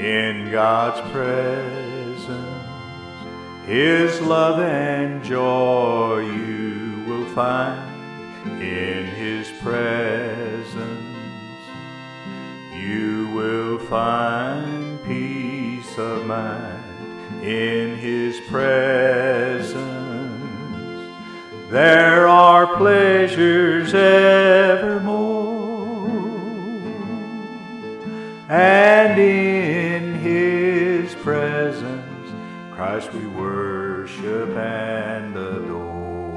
In God's presence, His love and joy you will find. In His presence, you will find peace of mind. In His presence, there are pleasures evermore. And in His presence, Christ we worship and adore.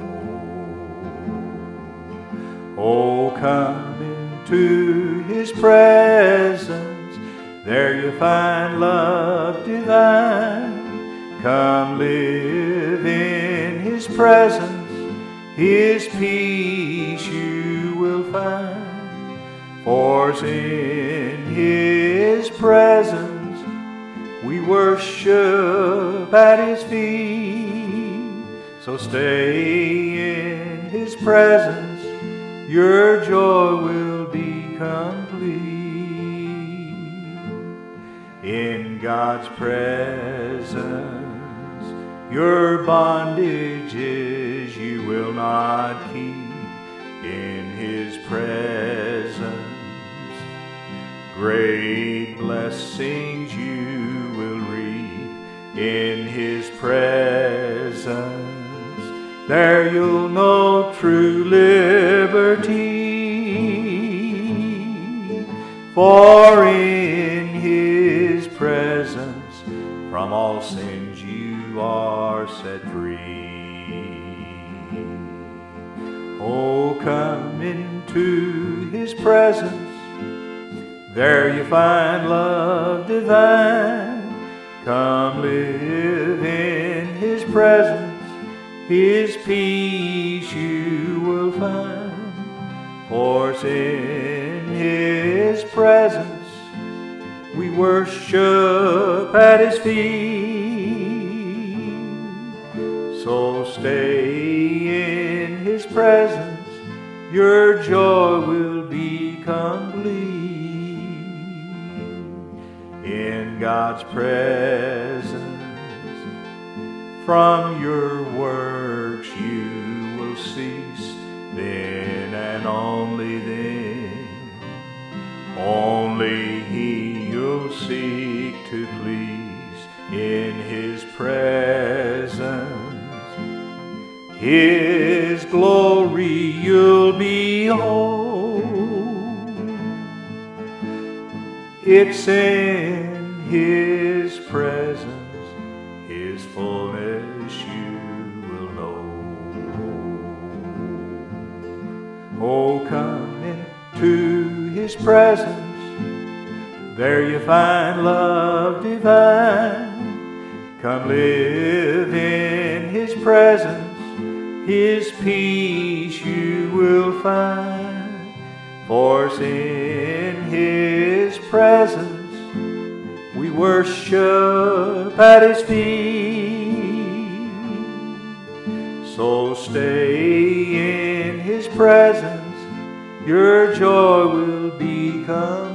Oh, come into His presence, there you find love divine. Come live in His presence, His peace you will find. For in His presence we worship at His feet. So stay in His presence, your joy will be complete. In God's presence, your bondages you will not keep. In His presence, great blessings you will reap. In His presence, there you'll know true liberty. For in His presence, from all sins you are set free. Oh, come into His presence, there you find love divine. Come live in His presence, His peace you will find. For in His presence we worship at His feet. So stay in His presence, your joy will be complete. In God's presence, from your works you will cease. Then and only then, only He you'll seek to please. In His presence, His glory you'll behold. It's in His presence, His fullness you will know. Oh, come into His presence, there you find love divine. Come live in His presence, His peace you will find. For in His presence we worship at His feet. So stay in His presence, your joy will be complete.